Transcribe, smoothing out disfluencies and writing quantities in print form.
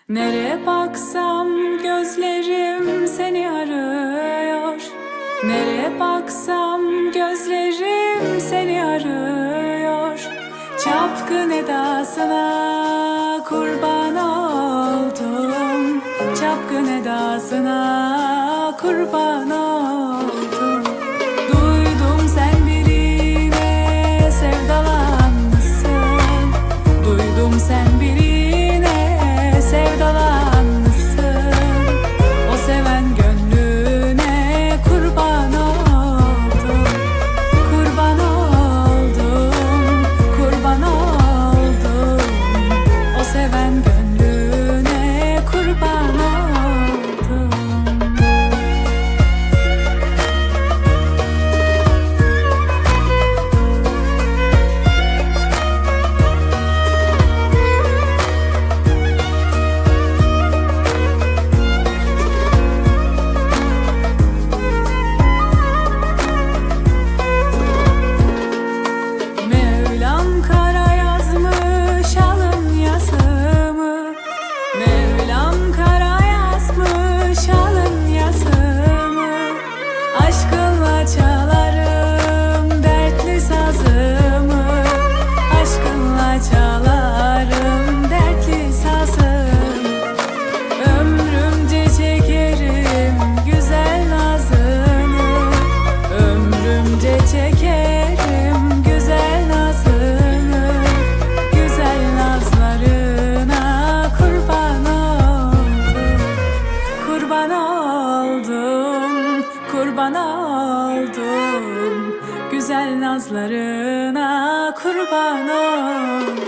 Nereye baksam gözlerim seni arıyor. Nereye baksam gözlerim seni arıyor. Çapkın edasına kurban oldum. Çapkın edasına kurban oldum. Duydum sen birine sevdalanmışsın. Duydum sen birine sevdalanmışsın. O seven gönlüne kurban oldum. Kurban oldum, kurban oldum. O seven gönlüne kurban oldum. Mevlam kara yazmış alın yazımı. Mevlam kara yazmış alın yazımı. Aşkınla çalarım dertli sazımı. Aşkınla çalarım dertli sazımı. Ömrümce çekerim güzel nazını. Ömrümce çekerim güzel nazını. Güzel nazlarına kurban oldum. Kurban oldum, kurban oldum. Güzel nazlarına kurban oldum.